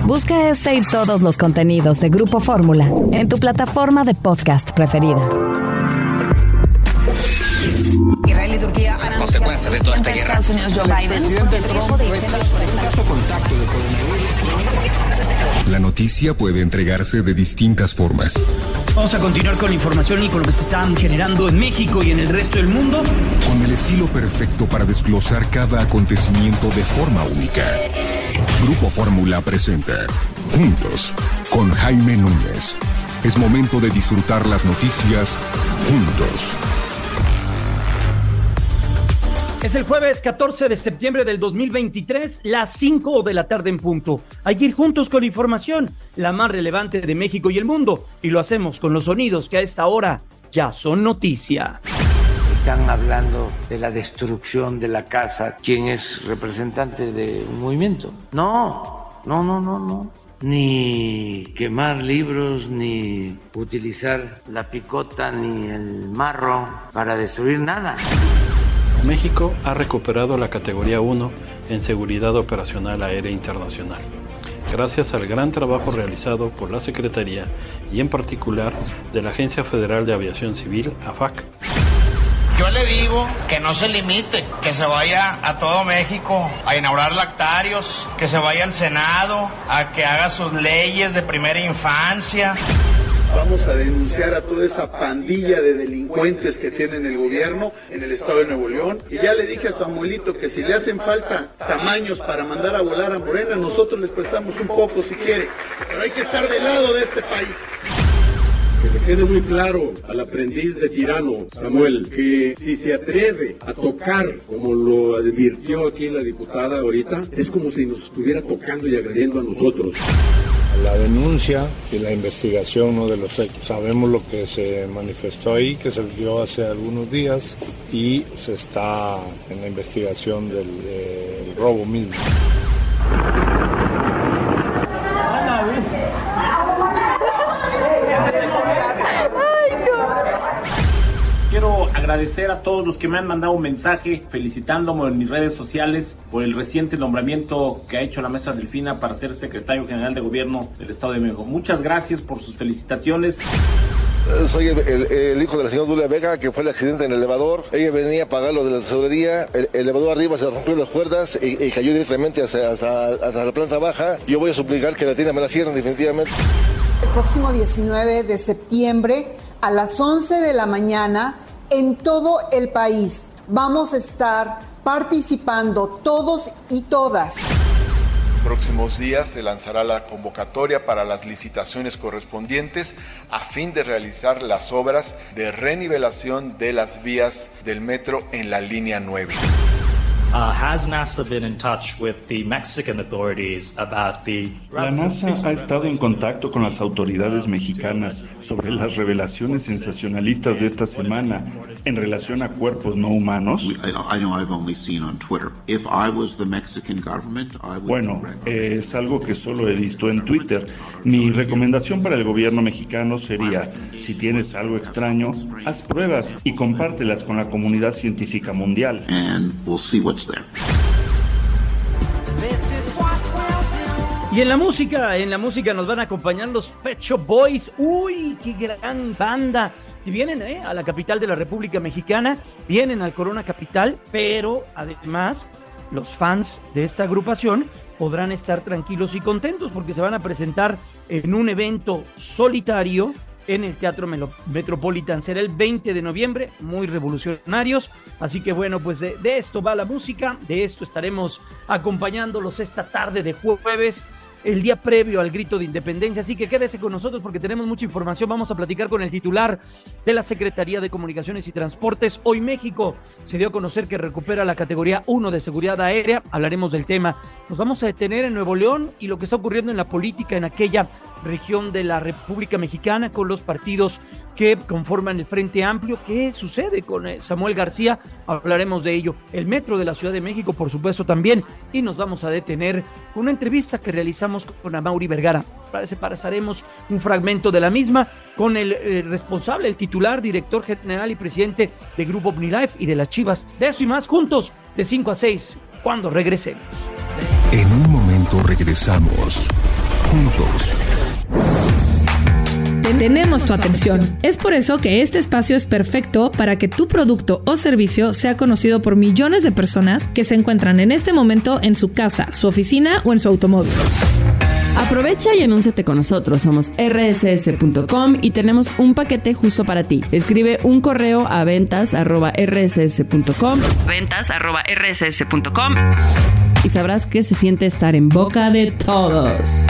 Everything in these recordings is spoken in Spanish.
Busca este y todos los contenidos de Grupo Fórmula en tu plataforma de podcast preferida. Israel y Turquía las consecuencias de toda esta guerra. Estados Unidos, Joe Biden. Presidente Trump caso contacto de coronavirus. La noticia puede entregarse de distintas formas. Vamos a continuar con la información y con lo que se está generando en México y en el resto del mundo. Con el estilo perfecto para desglosar cada acontecimiento de forma única. Grupo Fórmula presenta Juntos con Jaime Núñez. Es momento de disfrutar las noticias juntos. Es el jueves 14 de septiembre del 2023, las 5 de la tarde en punto. Hay que ir juntos con información, la más relevante de México y el mundo. Y lo hacemos con los sonidos que a esta hora ya son noticia. Están hablando de la destrucción de la casa. ¿Quién es representante de un movimiento? No. Ni quemar libros, ni utilizar la picota, ni el marro para destruir nada. México ha recuperado la categoría 1 en seguridad operacional aérea internacional, gracias al gran trabajo realizado por la Secretaría y en particular de la Agencia Federal de Aviación Civil, AFAC. Yo le digo que no se limite, que se vaya a todo México a inaugurar lactarios, que se vaya al Senado, a que haga sus leyes de primera infancia. Vamos a denunciar a toda esa pandilla de delincuentes que tienen el gobierno en el estado de Nuevo León. Y ya le dije a Samuelito que si le hacen falta tamaños para mandar a volar a Morena, nosotros les prestamos un poco si quiere. Pero hay que estar del lado de este país. Que le quede muy claro al aprendiz de tirano, Samuel, que si se atreve a tocar, como lo advirtió aquí la diputada ahorita, es como si nos estuviera tocando y agrediendo a nosotros. La denuncia y la investigación de los hechos. Sabemos lo que se manifestó ahí, que se dio hace algunos días, y se está en la investigación del robo mismo. Quiero agradecer a todos los que me han mandado un mensaje felicitándome en mis redes sociales por el reciente nombramiento que ha hecho la maestra Delfina para ser secretario general de gobierno del Estado de México. Muchas gracias por sus felicitaciones. Soy el hijo de la señora Dulia Vega, que fue el accidente en el elevador. Ella venía a pagar lo de la tesorería. El elevador arriba se rompió las cuerdas y cayó directamente hasta la planta baja. Yo voy a suplicar que la tienda me la cierren definitivamente. El próximo 19 de septiembre a las 11 de la mañana en todo el país vamos a estar participando todos y todas. Próximos días se lanzará la convocatoria para las licitaciones correspondientes a fin de realizar las obras de renivelación de las vías del metro en la línea 9. Has NASA been in touch with the Mexican authorities about the... La NASA ha estado en contacto con las autoridades mexicanas sobre las revelaciones sensacionalistas de esta semana en relación a cuerpos no humanos. Bueno, es algo que solo he visto en Twitter. Mi recomendación para el gobierno mexicano sería, si tienes algo extraño, haz pruebas y compártelas con la comunidad científica mundial. There. Y en la música nos van a acompañar los Pet Shop Boys. ¡Uy, qué gran banda! Y vienen a la capital de la República Mexicana, vienen al Corona Capital, pero además los fans de esta agrupación podrán estar tranquilos y contentos porque se van a presentar en un evento solitario en el Teatro Metropolitan. Será el 20 de noviembre, muy revolucionarios. Así que bueno, pues de esto va la música, de esto estaremos acompañándolos esta tarde de jueves, el día previo al grito de independencia. Así que quédese con nosotros porque tenemos mucha información. Vamos a platicar con el titular de la Secretaría de Comunicaciones y Transportes. Hoy México se dio a conocer que recupera la categoría 1 de seguridad aérea. Hablaremos del tema. Nos vamos a detener en Nuevo León y lo que está ocurriendo en la política en aquella región de la República Mexicana con los partidos que conforman el Frente Amplio. ¿Qué sucede con Samuel García? Hablaremos de ello. El metro de la Ciudad de México, por supuesto, también. Y nos vamos a detener con una entrevista que realizamos con Amaury Vergara. Pasaremos un fragmento de la misma con el responsable, el titular, director general y presidente de Grupo OmniLife y de las Chivas. De eso y más juntos, de 5 a 6, cuando regresemos. En un momento regresamos. Juntos. Tenemos tu atención. Es por eso que este espacio es perfecto para que tu producto o servicio sea conocido por millones de personas que se encuentran en este momento en su casa, su oficina o en su automóvil. Aprovecha y anúnciate con nosotros. Somos rss.com y tenemos un paquete justo para ti. Escribe un correo a ventas@rss.com y sabrás qué se siente estar en boca de todos.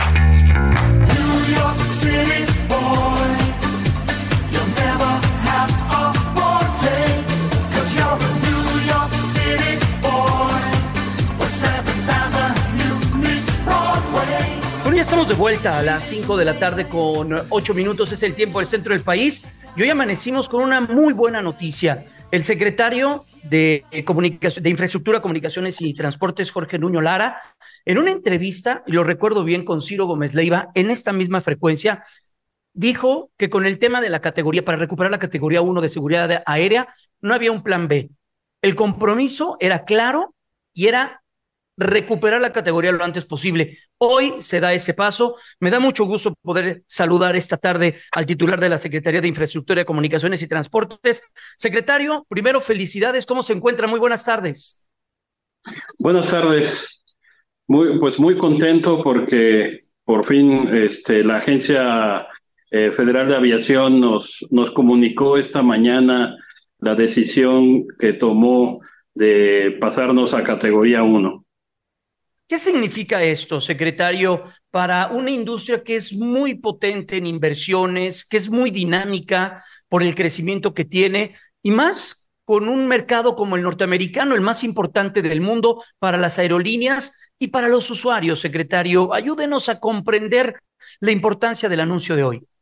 Ya estamos de vuelta a las 5 de la tarde con 8 minutos, es el tiempo del centro del país. Y hoy amanecimos con una muy buena noticia. El secretario de Infraestructura, Comunicaciones y Transportes, Jorge Nuño Lara, en una entrevista, y lo recuerdo bien, con Ciro Gómez Leiva, en esta misma frecuencia, dijo que con el tema de la categoría, para recuperar la categoría 1 de seguridad aérea, no había un plan B. El compromiso era claro y era recuperar la categoría lo antes posible. Hoy se da ese paso. Me da mucho gusto poder saludar esta tarde al titular de la Secretaría de Infraestructura, Comunicaciones y Transportes. Secretario, primero felicidades. ¿Cómo se encuentra? Muy buenas tardes. Buenas tardes. Muy contento porque por fin la Agencia Federal de Aviación nos comunicó esta mañana la decisión que tomó de pasarnos a categoría 1. ¿Qué significa esto, secretario, para una industria que es muy potente en inversiones, que es muy dinámica por el crecimiento que tiene y más con un mercado como el norteamericano, el más importante del mundo para las aerolíneas y para los usuarios, secretario? Ayúdenos a comprender la importancia del anuncio de hoy.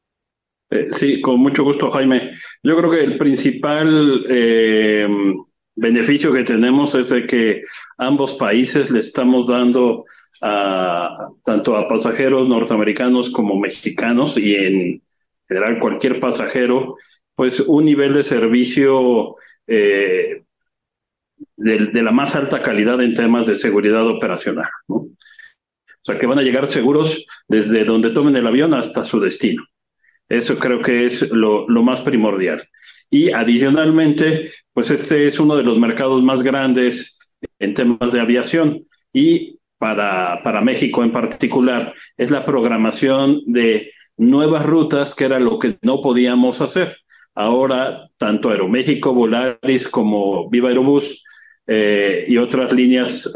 Sí, con mucho gusto, Jaime. Yo creo que el principal beneficio que tenemos es de que ambos países le estamos dando tanto a pasajeros norteamericanos como mexicanos y en general cualquier pasajero, pues un nivel de servicio de la más alta calidad en temas de seguridad operacional, ¿no? O sea, que van a llegar seguros desde donde tomen el avión hasta su destino. Eso creo que es lo más primordial. Y adicionalmente, pues este es uno de los mercados más grandes en temas de aviación y para México en particular es la programación de nuevas rutas, que era lo que no podíamos hacer. Ahora, tanto Aeroméxico, Volaris como Viva Aerobús y otras líneas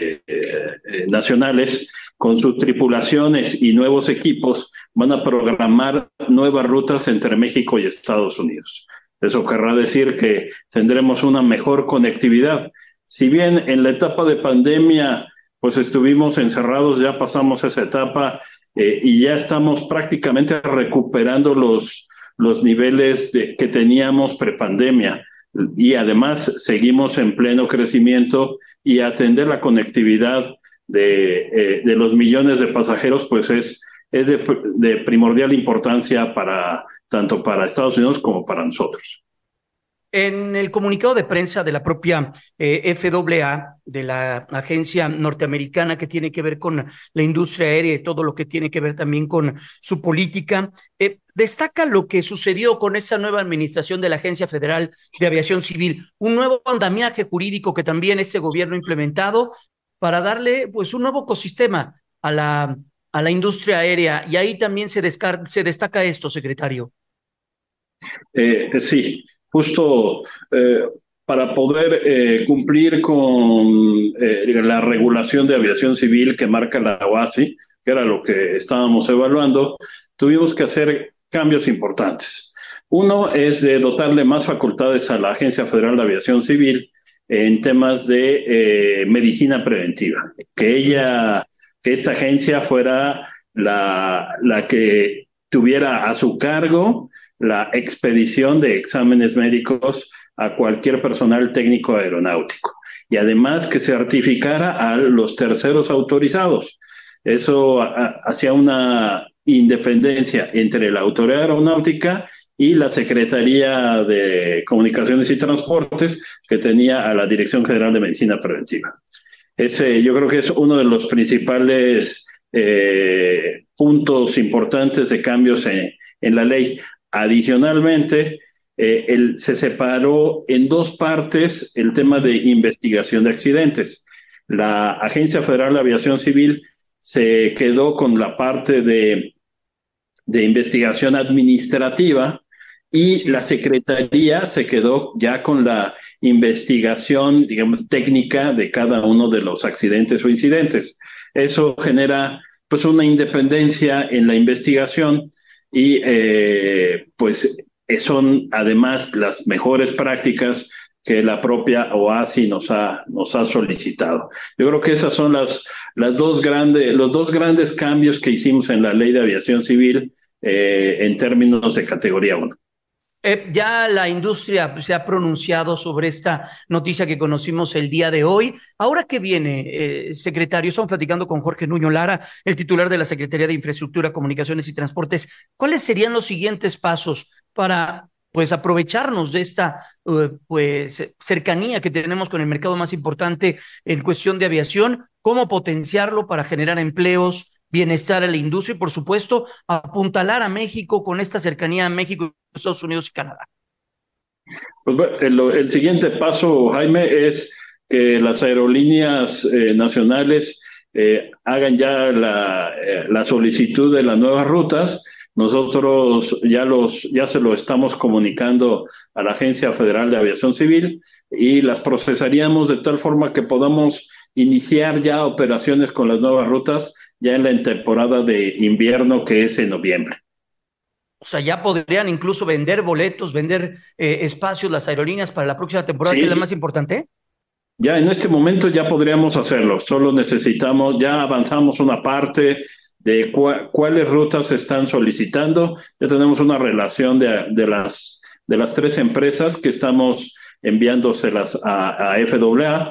nacionales con sus tripulaciones y nuevos equipos van a programar nuevas rutas entre México y Estados Unidos. Eso querrá decir que tendremos una mejor conectividad. Si bien en la etapa de pandemia pues estuvimos encerrados, ya pasamos esa etapa y ya estamos prácticamente recuperando los niveles que teníamos prepandemia. Y además seguimos en pleno crecimiento y atender la conectividad de los millones de pasajeros pues es de primordial importancia tanto para Estados Unidos como para nosotros. En el comunicado de prensa de la propia FAA, de la agencia norteamericana que tiene que ver con la industria aérea y todo lo que tiene que ver también con su política, destaca lo que sucedió con esa nueva administración de la Agencia Federal de Aviación Civil, un nuevo andamiaje jurídico que también este gobierno ha implementado para darle pues un nuevo ecosistema a la industria aérea, y ahí también se destaca esto, secretario. Sí, justo para poder cumplir con la regulación de aviación civil que marca la OASI, que era lo que estábamos evaluando, tuvimos que hacer cambios importantes. Uno es de dotarle más facultades a la Agencia Federal de Aviación Civil en temas de medicina preventiva, que esta agencia fuera la que tuviera a su cargo la expedición de exámenes médicos a cualquier personal técnico aeronáutico y además que certificara a los terceros autorizados. Eso hacía una independencia entre la Autoridad Aeronáutica y la Secretaría de Comunicaciones y Transportes, que tenía a la Dirección General de Medicina Preventiva. Ese yo creo que es uno de los principales puntos importantes de cambios en la ley. Adicionalmente, se separó en dos partes el tema de investigación de accidentes. La Agencia Federal de Aviación Civil se quedó con la parte de investigación administrativa y la Secretaría se quedó ya con la investigación, digamos, técnica de cada uno de los accidentes o incidentes. Eso genera pues una independencia en la investigación y pues son además las mejores prácticas que la propia OASI nos ha solicitado. Yo creo que esas son los dos grandes cambios que hicimos en la Ley de Aviación Civil en términos de categoría 1. Ya la industria se ha pronunciado sobre esta noticia que conocimos el día de hoy. Ahora, ¿qué viene, secretario? Estamos platicando con Jorge Nuño Lara, el titular de la Secretaría de Infraestructura, Comunicaciones y Transportes. ¿Cuáles serían los siguientes pasos para pues aprovecharnos de esta pues cercanía que tenemos con el mercado más importante en cuestión de aviación? ¿Cómo potenciarlo para generar empleos, bienestar a la industria y, por supuesto, apuntalar a México con esta cercanía a México, Estados Unidos y Canadá? Pues el siguiente paso, Jaime, es que las aerolíneas nacionales hagan ya la solicitud de las nuevas rutas. Nosotros ya se lo estamos comunicando a la Agencia Federal de Aviación Civil y las procesaríamos de tal forma que podamos iniciar ya operaciones con las nuevas rutas ya en la temporada de invierno, que es en noviembre. O sea, ya podrían incluso vender boletos, vender espacios las aerolíneas para la próxima temporada, sí, que es la más importante. Ya en este momento ya podríamos hacerlo, solo necesitamos, ya avanzamos una parte de cuáles rutas se están solicitando. Ya tenemos una relación de las 3 empresas que estamos enviándoselas a FAA.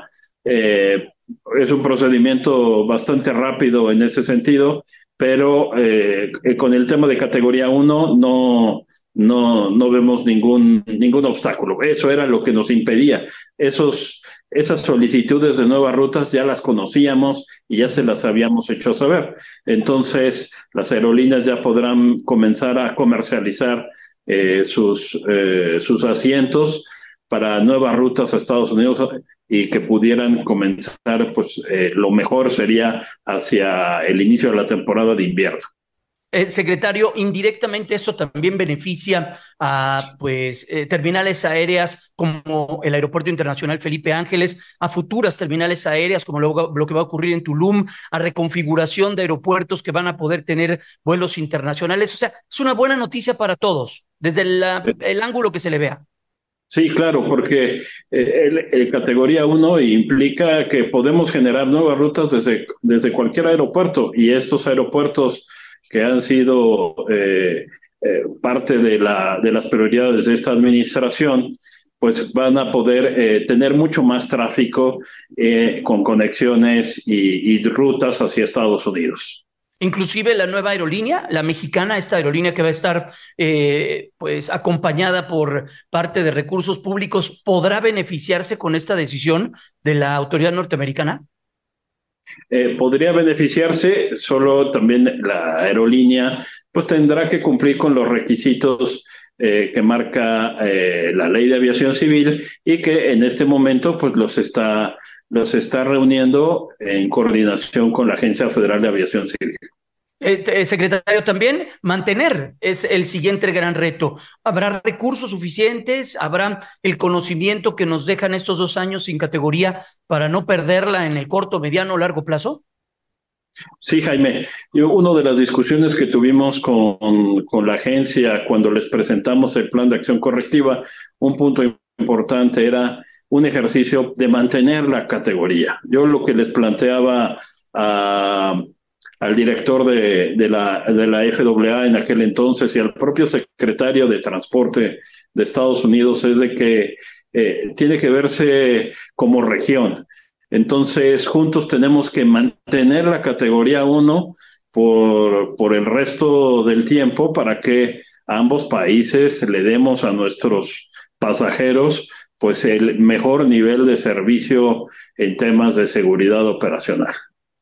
Es un procedimiento bastante rápido en ese sentido, pero con el tema de categoría 1 no vemos ningún obstáculo. Eso era lo que nos impedía. Esas solicitudes de nuevas rutas ya las conocíamos y ya se las habíamos hecho saber. Entonces, las aerolíneas ya podrán comenzar a comercializar sus asientos para nuevas rutas a Estados Unidos y que pudieran comenzar, pues lo mejor sería hacia el inicio de la temporada de invierno. Secretario, indirectamente esto también beneficia a terminales aéreas como el Aeropuerto Internacional Felipe Ángeles, a futuras terminales aéreas como lo que va a ocurrir en Tulum, a reconfiguración de aeropuertos que van a poder tener vuelos internacionales. O sea, es una buena noticia para todos, desde el ángulo que se le vea. Sí, claro, porque el categoría 1 implica que podemos generar nuevas rutas desde cualquier aeropuerto, y estos aeropuertos que han sido parte de las prioridades de esta administración, pues van a poder tener mucho más tráfico con conexiones y rutas hacia Estados Unidos. Inclusive la nueva aerolínea, la mexicana, esta aerolínea que va a estar pues acompañada por parte de recursos públicos, ¿podrá beneficiarse con esta decisión de la autoridad norteamericana? Podría beneficiarse, solo también la aerolínea pues tendrá que cumplir con los requisitos que marca la Ley de Aviación Civil, y que en este momento pues los está reuniendo en coordinación con la Agencia Federal de Aviación Civil. Secretario, también mantener es el siguiente gran reto. ¿Habrá recursos suficientes? ¿Habrá el conocimiento que nos dejan estos 2 años sin categoría para no perderla en el corto, mediano o largo plazo? Sí, Jaime. Una de las discusiones que tuvimos con la agencia cuando les presentamos el plan de acción correctiva, un punto importante era un ejercicio de mantener la categoría. Yo lo que les planteaba al director de la FAA en aquel entonces y al propio secretario de Transporte de Estados Unidos es de que tiene que verse como región. Entonces, juntos tenemos que mantener la categoría 1 por el resto del tiempo para que a ambos países le demos a nuestros pasajeros pues el mejor nivel de servicio en temas de seguridad operacional.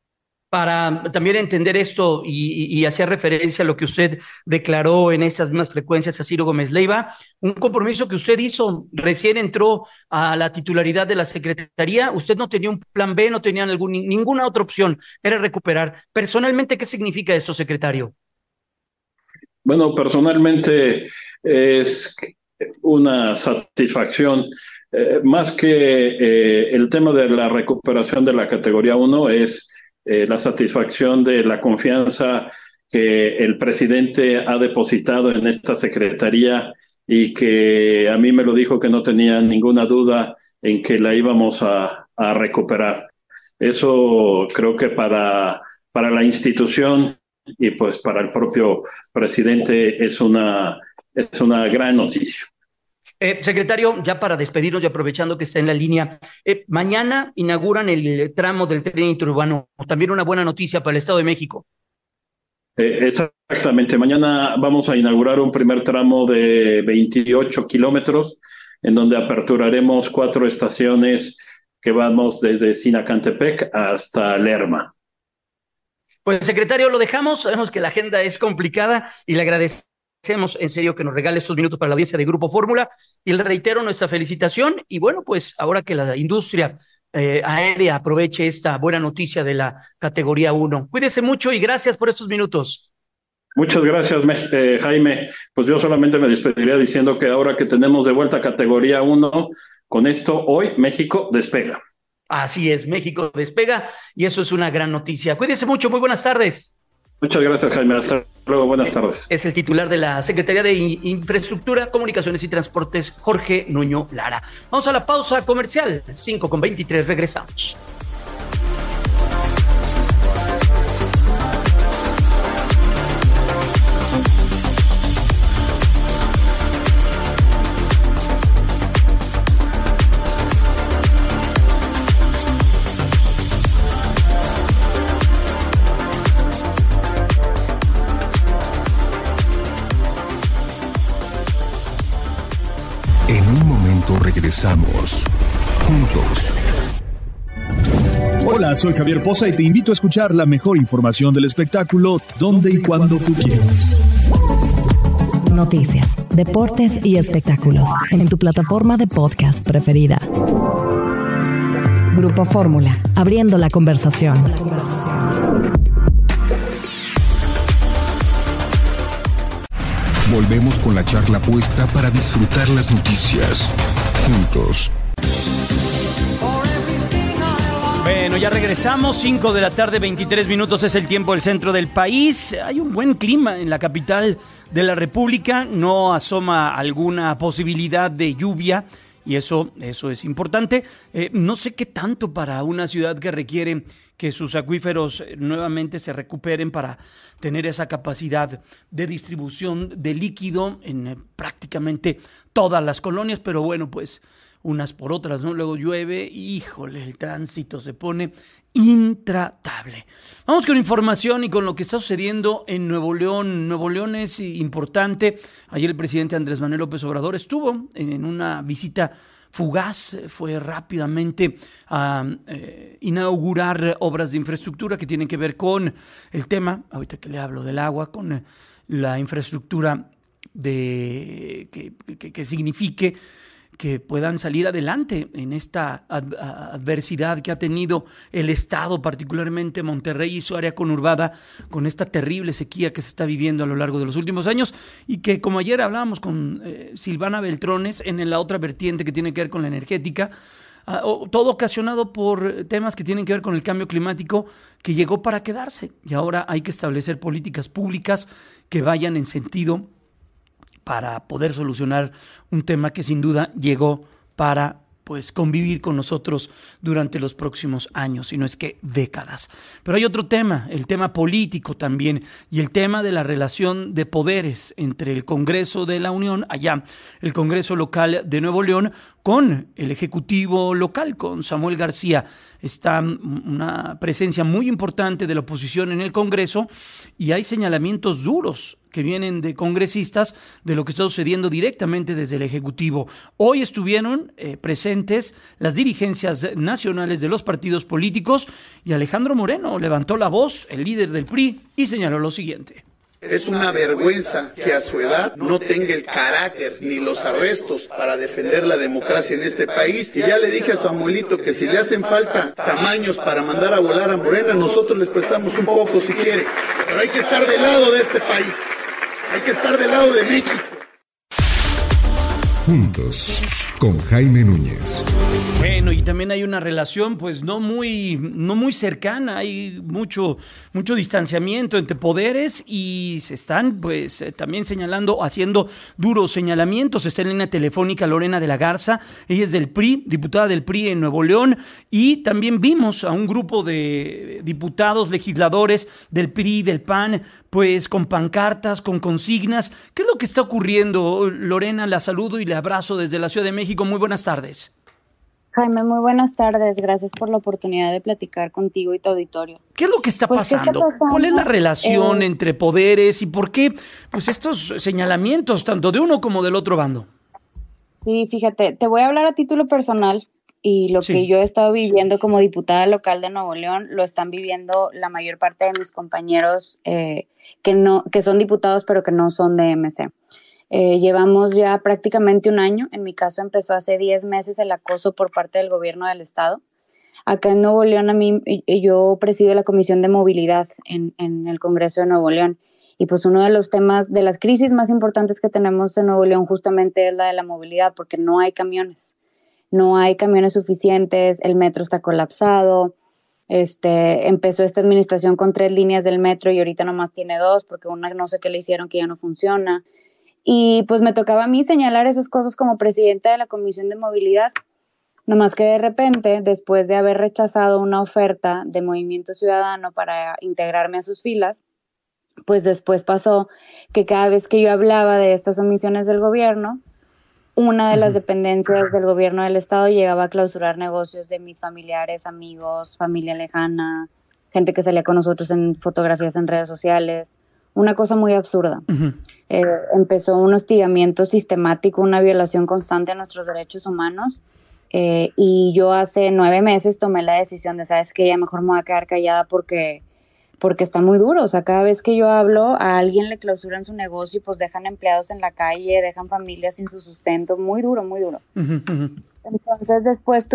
para también entender esto y hacía referencia a lo que usted declaró en esas mismas frecuencias a Ciro Gómez Leiva, un compromiso que usted hizo, recién entró a la titularidad de la Secretaría, usted no tenía un plan B, no tenía ninguna otra opción, era recuperar. Personalmente, ¿qué significa esto, secretario? Bueno, personalmente es una satisfacción, más que el tema de la recuperación de la categoría 1, es la satisfacción de la confianza que el presidente ha depositado en esta secretaría y que a mí me lo dijo que no tenía ninguna duda en que la íbamos a recuperar. Eso creo que para la institución y pues para el propio presidente es una gran noticia. Secretario, ya para despedirnos y aprovechando que está en la línea, mañana inauguran el tramo del tren interurbano, también una buena noticia para el Estado de México. Exactamente, mañana vamos a inaugurar un primer tramo de 28 kilómetros en donde aperturaremos 4 estaciones que vamos desde Sinacantepec hasta Lerma. Pues, secretario, lo dejamos, sabemos que la agenda es complicada y le agradecemos en serio que nos regale estos minutos para la audiencia de Grupo Fórmula y le reitero nuestra felicitación y bueno, pues ahora que la industria aérea aproveche esta buena noticia de la categoría 1. Cuídese mucho y gracias por estos minutos. Muchas gracias, Jaime. Pues yo solamente me despediría diciendo que ahora que tenemos de vuelta categoría 1, con esto hoy México despega. Así es, México despega y eso es una gran noticia. Cuídese mucho, muy buenas tardes. Muchas gracias, Jaime. Hasta luego, buenas tardes. Es el titular de la Secretaría de Infraestructura, Comunicaciones y Transportes, Jorge Nuño Lara. Vamos a la pausa comercial, 5:23, regresamos. Regresamos juntos. Hola, soy Javier Poza y te invito a escuchar la mejor información del espectáculo donde y cuando tú quieras. Noticias, deportes y espectáculos en tu plataforma de podcast preferida. Grupo Fórmula, abriendo la conversación. Volvemos con la charla puesta para disfrutar las noticias juntos. Bueno, ya regresamos, 5 de la tarde, 23 minutos es el tiempo del centro del país. Hay un buen clima en la capital de la República, no asoma alguna posibilidad de lluvia y eso es importante. No sé qué tanto para una ciudad que requiere que sus acuíferos nuevamente se recuperen para tener esa capacidad de distribución de líquido en prácticamente todas las colonias, pero bueno, pues unas por otras, ¿no? Luego llueve y, híjole, el tránsito se pone intratable. Vamos con información y con lo que está sucediendo en Nuevo León. Nuevo León es importante. Ayer el presidente Andrés Manuel López Obrador estuvo en una visita fugaz, fue rápidamente a inaugurar obras de infraestructura que tienen que ver con el tema, ahorita que le hablo del agua, con la infraestructura que signifique que puedan salir adelante en esta adversidad que ha tenido el Estado, particularmente Monterrey y su área conurbada, con esta terrible sequía que se está viviendo a lo largo de los últimos años y que, como ayer hablábamos con Silvana Beltrones, en la otra vertiente que tiene que ver con la energética, todo ocasionado por temas que tienen que ver con el cambio climático que llegó para quedarse y ahora hay que establecer políticas públicas que vayan en sentido para poder solucionar un tema que sin duda llegó para convivir con nosotros durante los próximos años, si no es que décadas. Pero hay otro tema, el tema político también, y el tema de la relación de poderes entre el Congreso de la Unión, allá el Congreso local de Nuevo León, con el Ejecutivo local, con Samuel García. Está una presencia muy importante de la oposición en el Congreso y hay señalamientos duros que vienen de congresistas de lo que está sucediendo directamente desde el Ejecutivo. Hoy estuvieron presentes las dirigencias nacionales de los partidos políticos y Alejandro Moreno levantó la voz, el líder del PRI, y señaló lo siguiente. Es una vergüenza que a su edad no tenga el carácter ni los arrestos para defender la democracia en este país. Y ya le dije a Samuelito que si le hacen falta tamaños para mandar a volar a Morena, nosotros les prestamos un poco si quiere. Pero hay que estar del lado de este país. Hay que estar del lado de México. Juntos, con Jaime Núñez. Bueno, y también hay una relación pues no muy cercana, hay mucho distanciamiento entre poderes y se están pues también señalando, haciendo duros señalamientos. Está en línea telefónica Lorena de la Garza, ella es del PRI, diputada del PRI en Nuevo León, y también vimos a un grupo de diputados, legisladores del PRI, del PAN, pues con pancartas, con consignas. ¿Qué es lo que está ocurriendo, Lorena? La saludo y le abrazo desde la Ciudad de México. Muy buenas tardes. Jaime, muy buenas tardes. Gracias por la oportunidad de platicar contigo y tu auditorio. ¿Qué es lo que está pasando? ¿Cuál es la relación entre poderes y por qué pues estos señalamientos tanto de uno como del otro bando? Sí, fíjate, te voy a hablar a título personal y lo que yo he estado viviendo como diputada local de Nuevo León lo están viviendo la mayor parte de mis compañeros que son diputados pero que no son de MC. Llevamos ya prácticamente un año. En mi caso empezó hace 10 meses el acoso por parte del gobierno del estado. Acá en Nuevo León yo presido la Comisión de Movilidad en el Congreso de Nuevo León y pues uno de los temas de las crisis más importantes que tenemos en Nuevo León justamente es la de la movilidad, porque no hay camiones suficientes, el metro está colapsado. Empezó esta administración con 3 líneas del metro y ahorita nomás tiene 2 porque una no sé qué le hicieron que ya no funciona. Y pues me tocaba a mí señalar esas cosas como presidenta de la Comisión de Movilidad. Nomás que de repente, después de haber rechazado una oferta de Movimiento Ciudadano para integrarme a sus filas, pues después pasó que cada vez que yo hablaba de estas omisiones del gobierno, una de las dependencias del gobierno del estado llegaba a clausurar negocios de mis familiares, amigos, familia lejana, gente que salía con nosotros en fotografías en redes sociales. Una cosa muy absurda. Empezó un hostigamiento sistemático, una violación constante a nuestros derechos humanos y yo hace 9 meses tomé la decisión de, ¿sabes qué? Ya mejor me voy a quedar callada porque está muy duro. O sea, cada vez que yo hablo, a alguien le clausuran su negocio y pues dejan empleados en la calle, dejan familias sin su sustento. Muy duro, muy duro. Entonces después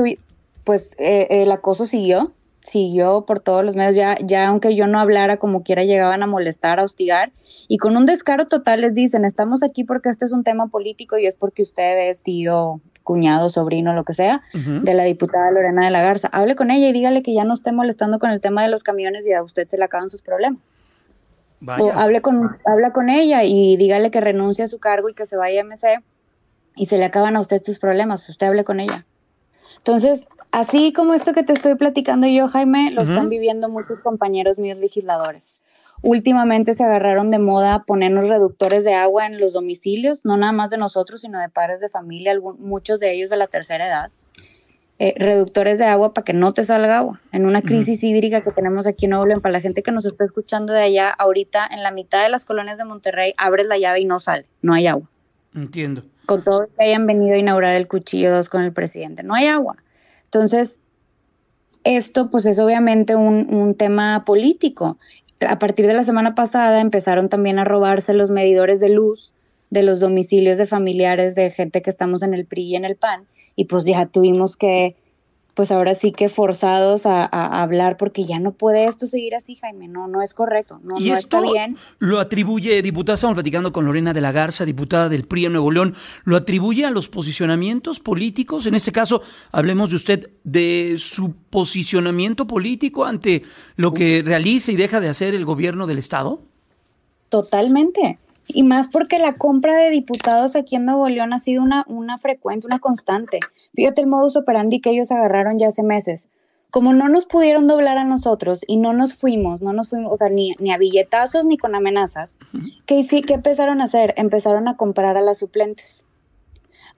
el acoso siguió por todos los medios, ya aunque yo no hablara como quiera llegaban a molestar, a hostigar y con un descaro total les dicen, estamos aquí porque este es un tema político y es porque usted es tío, cuñado, sobrino, lo que sea, de la diputada Lorena de la Garza. Hable con ella y dígale que ya no esté molestando con el tema de los camiones y a usted se le acaban sus problemas. Vaya. O habla con ella y dígale que renuncie a su cargo y que se vaya a MC y se le acaban a usted sus problemas, pues usted hable con ella. Entonces, así como esto que te estoy platicando yo, Jaime, lo están viviendo muchos compañeros míos legisladores. Últimamente se agarraron de moda ponernos reductores de agua en los domicilios, no nada más de nosotros, sino de padres de familia, muchos de ellos de la tercera edad. Reductores de agua para que no te salga agua. En una crisis hídrica que tenemos aquí en Nuevo León, para la gente que nos está escuchando de allá, ahorita en la mitad de las colonias de Monterrey, abres la llave y no sale, no hay agua. Entiendo. Con todo que hayan venido a inaugurar el Cuchillo 2 con el presidente, no hay agua. Entonces, esto pues es obviamente un tema político. A partir de la semana pasada empezaron también a robarse los medidores de luz de los domicilios de familiares de gente que estamos en el PRI y en el PAN, y pues ya tuvimos que, pues ahora sí que forzados a hablar porque ya no puede esto seguir así, Jaime, no es correcto, no está bien. Lo atribuye, diputada, estamos platicando con Lorena de la Garza, diputada del PRI en Nuevo León, lo atribuye a los posicionamientos políticos, en este caso hablemos de usted, de su posicionamiento político ante lo que realiza y deja de hacer el gobierno del estado. Totalmente. Y más porque la compra de diputados aquí en Nuevo León ha sido una frecuente, una constante. Fíjate el modus operandi que ellos agarraron ya hace meses. Como no nos pudieron doblar a nosotros y no nos fuimos, o sea, ni a billetazos ni con amenazas, ¿qué empezaron a hacer? Empezaron a comprar a las suplentes.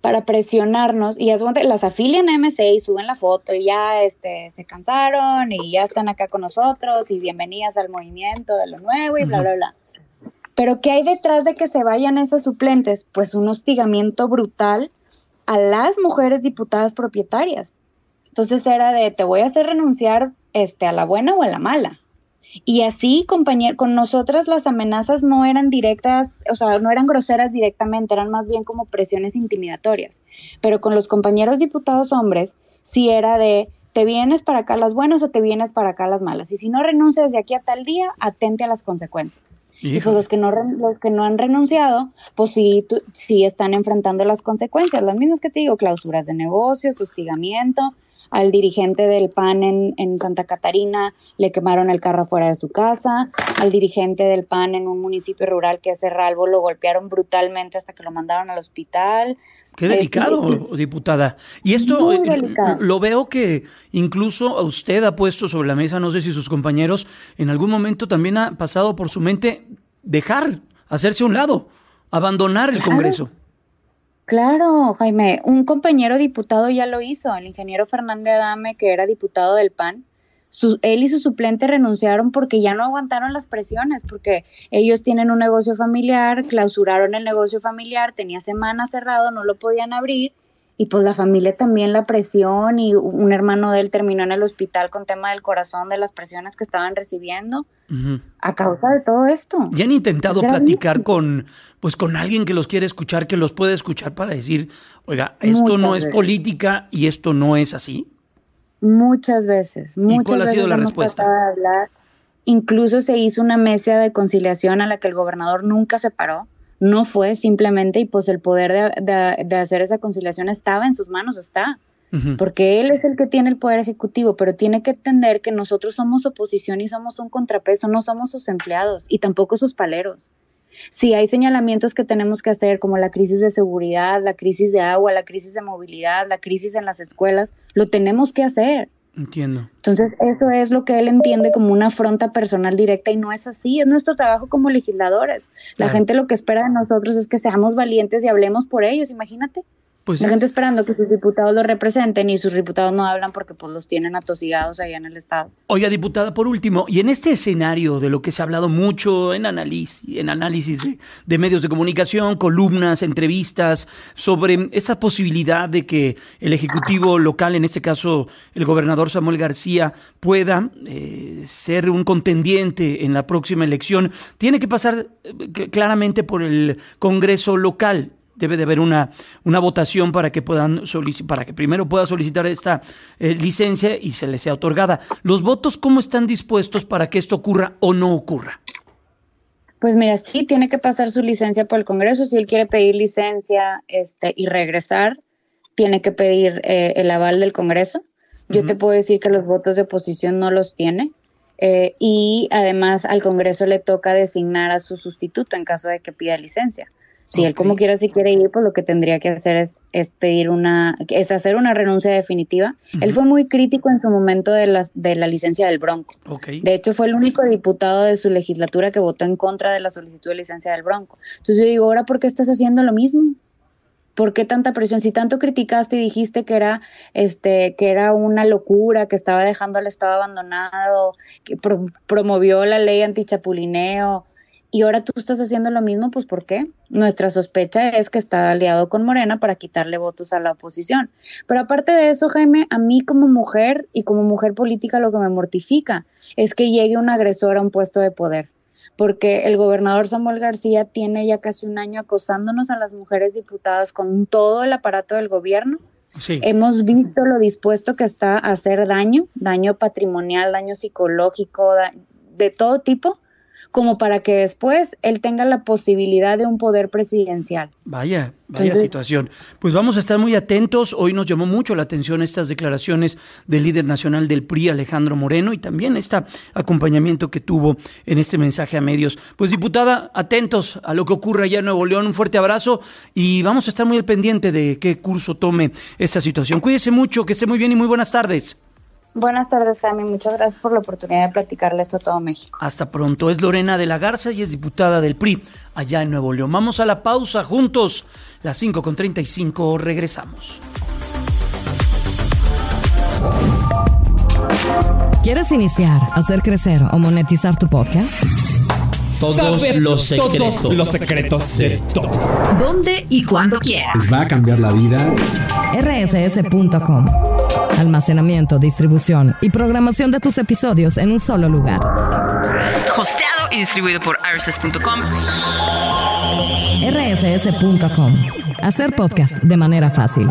para presionarnos, y las afilian a MC y suben la foto y ya se cansaron y ya están acá con nosotros y bienvenidas al movimiento de lo nuevo y bla, bla, bla. Pero ¿qué hay detrás de que se vayan esas suplentes? Pues un hostigamiento brutal a las mujeres diputadas propietarias. Entonces era de, te voy a hacer renunciar a la buena o a la mala. Y así, con nosotras las amenazas no eran directas, o sea, no eran groseras directamente, eran más bien como presiones intimidatorias. Pero con los compañeros diputados hombres, sí era de, te vienes para acá las buenas o te vienes para acá las malas. Y si no renuncias de aquí a tal día, atente a las consecuencias. Y pues los que no han renunciado, pues sí están enfrentando las consecuencias, las mismas que te digo, clausuras de negocios, hostigamiento. Al dirigente del PAN en Santa Catarina le quemaron el carro fuera de su casa. Al dirigente del PAN en un municipio rural que es Cerralbo lo golpearon brutalmente hasta que lo mandaron al hospital. Qué delicado, diputada. Y esto lo veo que incluso a usted ha puesto sobre la mesa, no sé si sus compañeros en algún momento también ha pasado por su mente hacerse a un lado, abandonar el Congreso. Claro, Jaime, un compañero diputado ya lo hizo, el ingeniero Fernández Adame, que era diputado del PAN. Él y su suplente renunciaron porque ya no aguantaron las presiones, porque ellos tienen un negocio familiar, clausuraron el negocio familiar, tenía semanas cerrado, no lo podían abrir, y pues la familia también, la presión, y un hermano de él terminó en el hospital con tema del corazón, de las presiones que estaban recibiendo, a causa de todo esto. ¿Ya han intentado platicar con alguien que los quiere escuchar, que los puede escuchar para decir, oiga, esto no es política y esto no es así? Muchas veces. ¿Y cuál ha sido la respuesta? Incluso se hizo una mesa de conciliación a la que el gobernador nunca se paró. No fue simplemente, y pues el poder de hacer esa conciliación estaba en sus manos, porque él es el que tiene el poder ejecutivo, pero tiene que entender que nosotros somos oposición y somos un contrapeso, no somos sus empleados y tampoco sus paleros. Sí, hay señalamientos que tenemos que hacer, como la crisis de seguridad, la crisis de agua, la crisis de movilidad, la crisis en las escuelas, lo tenemos que hacer. Entiendo. Entonces, eso es lo que él entiende como una afrenta personal directa y no es así, es nuestro trabajo como legisladores. La gente lo que espera de nosotros es que seamos valientes y hablemos por ellos, imagínate. Pues la gente esperando que sus diputados los representen y sus diputados no hablan porque pues los tienen atosigados allá en el estado. Oiga, diputada, por último, y en este escenario de lo que se ha hablado mucho en análisis de medios de comunicación, columnas, entrevistas, sobre esa posibilidad de que el Ejecutivo local, en este caso el gobernador Samuel García, pueda ser un contendiente en la próxima elección, tiene que pasar claramente por el Congreso local. Debe de haber una votación para que primero pueda solicitar esta licencia y se le sea otorgada. ¿Los votos cómo están dispuestos para que esto ocurra o no ocurra? Pues mira, sí tiene que pasar su licencia por el Congreso. Si él quiere pedir licencia y regresar, tiene que pedir el aval del Congreso. Yo te puedo decir que los votos de oposición no los tiene. Y además al Congreso le toca designar a su sustituto en caso de que pida licencia. Si él como quiera, si quiere ir, pues lo que tendría que hacer es hacer una renuncia definitiva. Él fue muy crítico en su momento de la licencia del Bronco. De hecho, fue el único diputado de su legislatura que votó en contra de la solicitud de licencia del Bronco. Entonces yo digo, ¿ahora por qué estás haciendo lo mismo? ¿Por qué tanta presión? Si tanto criticaste y dijiste que era una locura, que estaba dejando al Estado abandonado, que promovió la ley antichapulineo, y ahora tú estás haciendo lo mismo, pues ¿por qué? Nuestra sospecha es que está aliado con Morena para quitarle votos a la oposición. Pero aparte de eso, Jaime, a mí como mujer y como mujer política lo que me mortifica es que llegue un agresor a un puesto de poder. Porque el gobernador Samuel García tiene ya casi un año acosándonos a las mujeres diputadas con todo el aparato del gobierno. Sí. Hemos visto lo dispuesto que está a hacer daño patrimonial, daño psicológico, de todo tipo, como para que después él tenga la posibilidad de un poder presidencial. Vaya situación. Pues vamos a estar muy atentos. Hoy nos llamó mucho la atención estas declaraciones del líder nacional del PRI, Alejandro Moreno, y también este acompañamiento que tuvo en este mensaje a medios. Pues diputada, atentos a lo que ocurra allá en Nuevo León. Un fuerte abrazo y vamos a estar muy al pendiente de qué curso tome esta situación. Cuídese mucho, que esté muy bien y muy buenas tardes. Buenas tardes, Jaime. Muchas gracias por la oportunidad de platicarle esto a todo México. Hasta pronto. Es Lorena de la Garza y es diputada del PRI allá en Nuevo León. Vamos a la pausa juntos. Las 5:35, regresamos. ¿Quieres iniciar, hacer crecer o monetizar tu podcast? Todos los secretos de todos. ¿Dónde y cuándo quieras? Les va a cambiar la vida. rss.com. Almacenamiento, distribución y programación de tus episodios en un solo lugar. Hosteado y distribuido por rss.com. rss.com. Hacer podcast de manera fácil.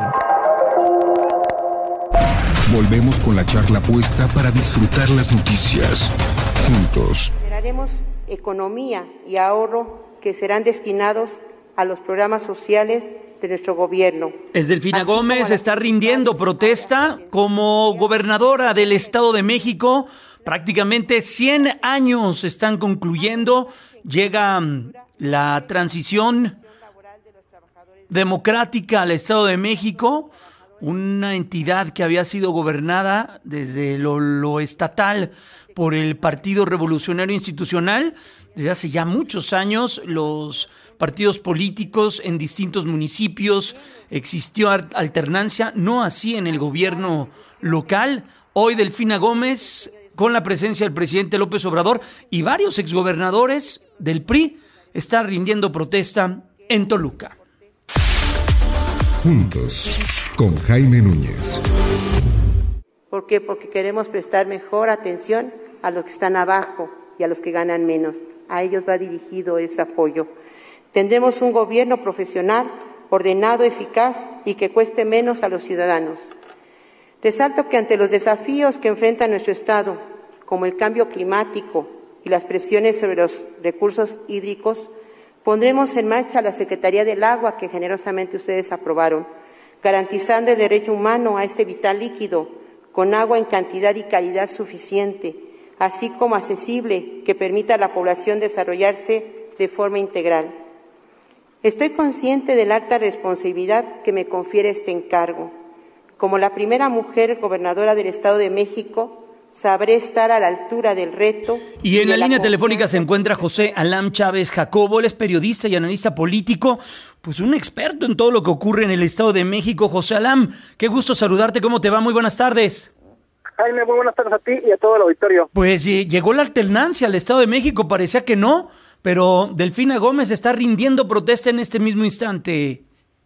Volvemos con la charla puesta para disfrutar las noticias. Juntos. Generaremos economía y ahorro que serán destinados a los programas sociales de nuestro gobierno. Es Delfina Gómez, está rindiendo protesta como gobernadora del Estado de México. Prácticamente 100 años están concluyendo. Llega la transición democrática al Estado de México, una entidad que había sido gobernada desde lo estatal por el Partido Revolucionario Institucional. Desde hace ya muchos años, los partidos políticos en distintos municipios, existió alternancia, no así en el gobierno local. Hoy Delfina Gómez, con la presencia del presidente López Obrador y varios exgobernadores del PRI, está rindiendo protesta en Toluca. Juntos, con Jaime Núñez. ¿Por qué? Porque queremos prestar mejor atención a los que están abajo y a los que ganan menos. A ellos va dirigido ese apoyo. Tendremos un gobierno profesional, ordenado, eficaz y que cueste menos a los ciudadanos. Resalto que ante los desafíos que enfrenta nuestro Estado, como el cambio climático y las presiones sobre los recursos hídricos, pondremos en marcha la Secretaría del Agua que generosamente ustedes aprobaron, garantizando el derecho humano a este vital líquido, con agua en cantidad y calidad suficiente, así como accesible, que permita a la población desarrollarse de forma integral. Estoy consciente de la alta responsabilidad que me confiere este encargo. Como la primera mujer gobernadora del Estado de México, sabré estar a la altura del reto. Y en la línea telefónica se encuentra José Alam Chávez Jacobo. Él es periodista y analista político, pues un experto en todo lo que ocurre en el Estado de México. José Alam, qué gusto saludarte. ¿Cómo te va? Muy buenas tardes. Jaime, muy buenas tardes a ti y a todo el auditorio. Pues llegó la alternancia al Estado de México, parecía que no, pero Delfina Gómez está rindiendo protesta en este mismo instante.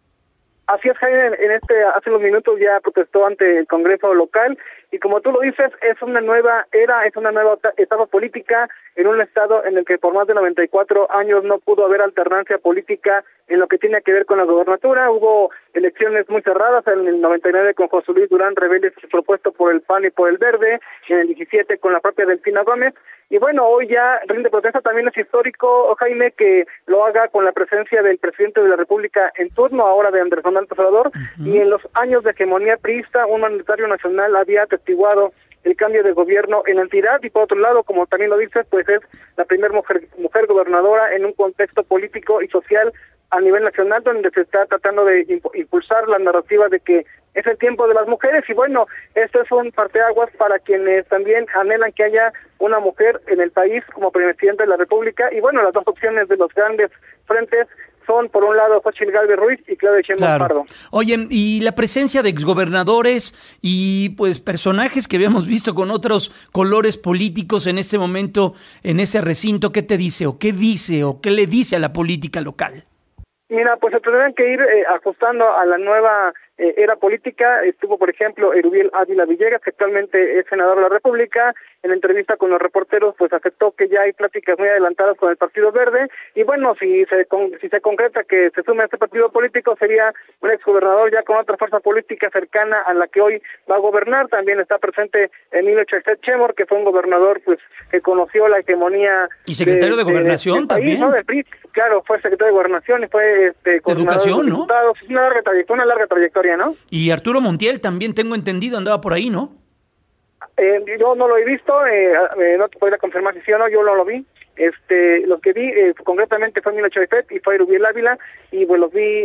Así es, Jaime, hace unos minutos ya protestó ante el Congreso local y como tú lo dices, es una nueva era, es una nueva etapa política en un estado en el que por más de 94 años no pudo haber alternancia política en lo que tiene que ver con la gobernatura. Hubo elecciones muy cerradas, en el 99 con José Luis Durán Rebeldes propuesto por el PAN y por el Verde, en el 17 con la propia Delfina Gómez. Y bueno, hoy ya rinde protesta. También es histórico, Jaime, que lo haga con la presencia del presidente de la República en turno, ahora de Andrés Manuel López Obrador, y en los años de hegemonía priista, un mandatario nacional había atestiguado el cambio de gobierno en la entidad, y por otro lado, como también lo dices, pues es la primera mujer gobernadora en un contexto político y social a nivel nacional, donde se está tratando de impulsar la narrativa de que es el tiempo de las mujeres. Y bueno, esto es un parteaguas para quienes también anhelan que haya una mujer en el país como presidenta de la República. Y bueno, las dos opciones de los grandes frentes son, por un lado, Xochitl Gálvez Ruiz y Claudia Sheinbaum Pardo. Oye, y la presencia de exgobernadores y pues personajes que habíamos visto con otros colores políticos en este momento, en ese recinto, ¿qué te dice o qué dice o qué le dice a la política local? Mira, pues se tendrán que ir ajustando a la nueva era política. Estuvo, por ejemplo, Erubiel Ávila Villegas, que actualmente es senador de la República. En entrevista con los reporteros, pues aceptó que ya hay pláticas muy adelantadas con el Partido Verde. Y bueno, si se concreta que se sume a este partido político, sería un exgobernador ya con otra fuerza política cercana a la que hoy va a gobernar. También está presente Emilio Chesed Chemor, que fue un gobernador pues que conoció la hegemonía. ¿Y secretario de Gobernación también? ¿No? Del PRI, claro, fue secretario de Gobernación y fue Educación, ¿no? Es una larga trayectoria, ¿no? Y Arturo Montiel también, tengo entendido, andaba por ahí, ¿no? Yo no lo he visto, no te podría confirmar si sí o no, yo no lo vi. Los que vi concretamente fue Milo Chaifet y fue Rubiel Ávila, y pues los vi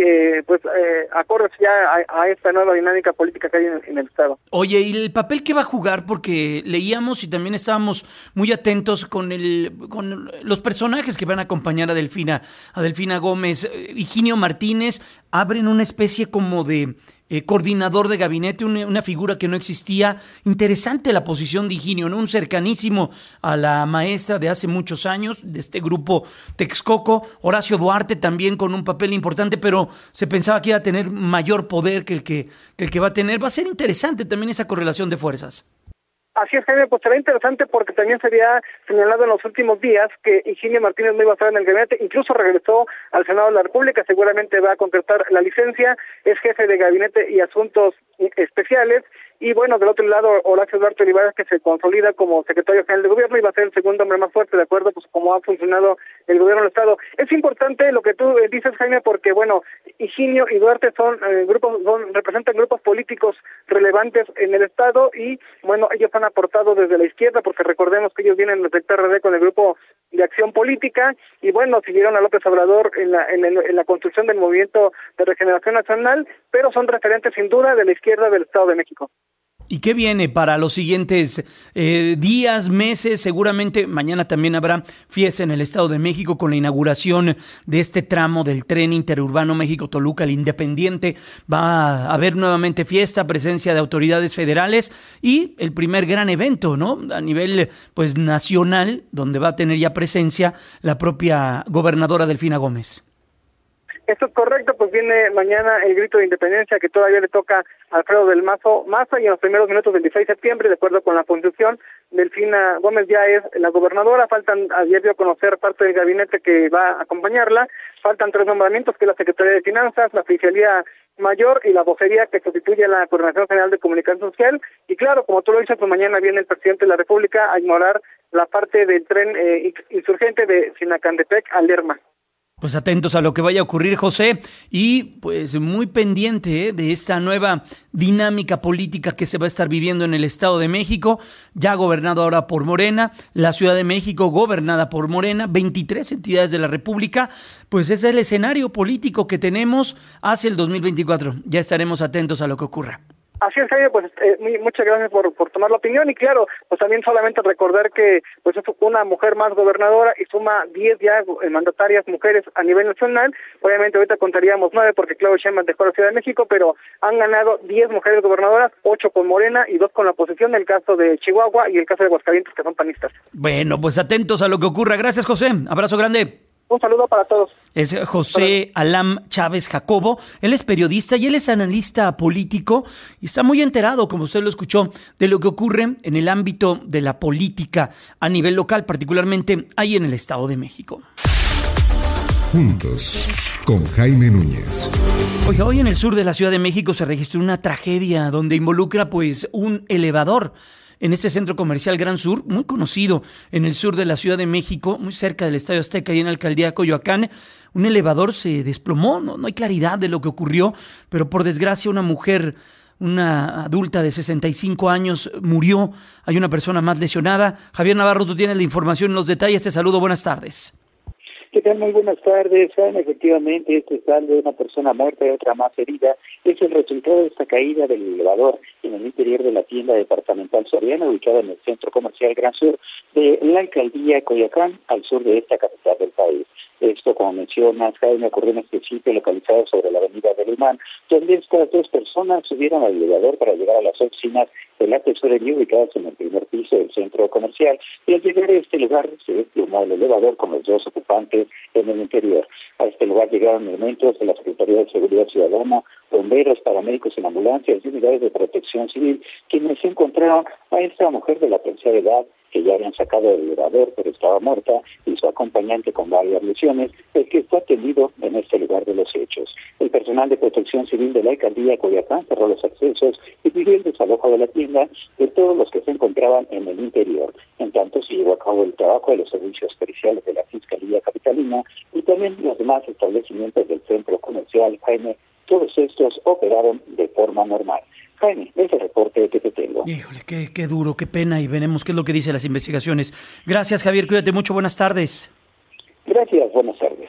acordes ya a esta nueva dinámica política que hay en el Estado. Oye, ¿y el papel que va a jugar? Porque leíamos y también estábamos muy atentos con los personajes que van a acompañar a Delfina Gómez. Higinio Martínez abren una especie como de coordinador de gabinete, una figura que no existía. Interesante la posición de Higinio, ¿no? Un cercanísimo a la maestra de hace muchos años, de este grupo Texcoco. Horacio Duarte también con un papel importante, pero se pensaba que iba a tener mayor poder que el que va a tener. Va a ser interesante también esa correlación de fuerzas. Así es, Jaime, pues será interesante porque también se había señalado en los últimos días que Higinio Martínez no iba a estar en el gabinete, incluso regresó al Senado de la República, seguramente va a concretar la licencia, es jefe de gabinete y asuntos especiales, y bueno, del otro lado, Horacio Duarte Olivares, que se consolida como secretario general de gobierno y va a ser el segundo hombre más fuerte, de acuerdo pues cómo ha funcionado el gobierno del Estado. Es importante lo que tú dices, Jaime, porque bueno, Higinio y Duarte representan grupos políticos relevantes en el Estado, y bueno, ellos han aportado desde la izquierda, porque recordemos que ellos vienen desde el PRD con el grupo de Acción Política, y bueno, siguieron a López Obrador en la construcción del Movimiento de Regeneración Nacional, pero son referentes sin duda de la izquierda del Estado de México. ¿Y qué viene para los siguientes días, meses? Seguramente mañana también habrá fiesta en el Estado de México con la inauguración de este tramo del tren interurbano México-Toluca, el Independiente. Va a haber nuevamente fiesta, presencia de autoridades federales y el primer gran evento, ¿no? A nivel pues nacional, donde va a tener ya presencia la propia gobernadora Delfina Gómez. Esto es correcto, pues viene mañana el grito de independencia que todavía le toca a Alfredo del Maza, y en los primeros minutos del 16 de septiembre, de acuerdo con la Constitución, Delfina Gómez ya es la gobernadora. Faltan ayer dio a conocer parte del gabinete que va a acompañarla, faltan 3 nombramientos, que es la Secretaría de Finanzas, la Fiscalía Mayor y la vocería que sustituye a la Coordinación General de Comunicación Social, y claro, como tú lo dices, pues mañana viene el presidente de la República a inaugurar la parte del tren insurgente de Sinacantepec a Lerma. Pues atentos a lo que vaya a ocurrir, José, y pues muy pendiente de esta nueva dinámica política que se va a estar viviendo en el Estado de México, ya gobernado ahora por Morena, la Ciudad de México gobernada por Morena, 23 entidades de la República, pues ese es el escenario político que tenemos hacia el 2024. Ya estaremos atentos a lo que ocurra. Así es, Jaime, pues muchas gracias por tomar la opinión, y claro, pues también solamente recordar que pues es una mujer más gobernadora y suma 10 ya mandatarias mujeres a nivel nacional. Obviamente ahorita contaríamos 9 porque Claudia Sheinbaum dejó la Ciudad de México, pero han ganado 10 mujeres gobernadoras, 8 con Morena y 2 con la oposición, el caso de Chihuahua y el caso de Aguascalientes, que son panistas. Bueno, pues atentos a lo que ocurra. Gracias, José. Abrazo grande. Un saludo para todos. Es José Alam Chávez Jacobo. Él es periodista y él es analista político y está muy enterado, como usted lo escuchó, de lo que ocurre en el ámbito de la política a nivel local, particularmente ahí en el Estado de México. Juntos, con Jaime Núñez. Oye, hoy en el sur de la Ciudad de México se registró una tragedia donde involucra pues un elevador. En este centro comercial Gran Sur, muy conocido en el sur de la Ciudad de México, muy cerca del Estadio Azteca y en la alcaldía Coyoacán, un elevador se desplomó. No hay claridad de lo que ocurrió, pero por desgracia una mujer, una adulta de 65 años, murió. Hay una persona más lesionada. Javier Navarro, tú tienes la información y los detalles. Te saludo, buenas tardes. ¿Qué tal? Muy buenas tardes. Efectivamente, este saldo de una persona muerta y otra más herida es el resultado de esta caída del elevador en el interior de la tienda departamental Soriana, ubicada en el centro comercial Gran Sur de la alcaldía Coyoacán, al sur de esta capital del país. Esto, como mencionas, Jaime, ocurrió en este sitio localizado sobre la avenida del Imán, donde estas 2 personas subieron al elevador para llegar a las oficinas de la tesorería ubicadas en el primer piso del centro comercial, y al llegar a este lugar se desplomó el elevador con los 2 ocupantes en el interior. A este lugar llegaron elementos de la Secretaría de Seguridad Ciudadana, bomberos, paramédicos en ambulancias y unidades de protección civil, quienes encontraron a esta mujer de la tercera edad, que ya habían sacado del elevador pero estaba muerta, y su acompañante con varias lesiones, el que fue atendido en este lugar de los hechos. El personal de protección civil de la alcaldía Coyoacán cerró los accesos y pidió el desalojo de la tienda de todos los que se encontraban en el interior. En tanto, se llevó a cabo el trabajo de los servicios periciales de la Fiscalía Capitalina y también los demás establecimientos del centro comercial. Jaime, todos estos operaron de forma normal. Jaime, ese reporte que te tengo. Híjole, qué duro, qué pena, y veremos qué es lo que dicen las investigaciones. Gracias, Javier, cuídate mucho, buenas tardes. Gracias, buenas tardes.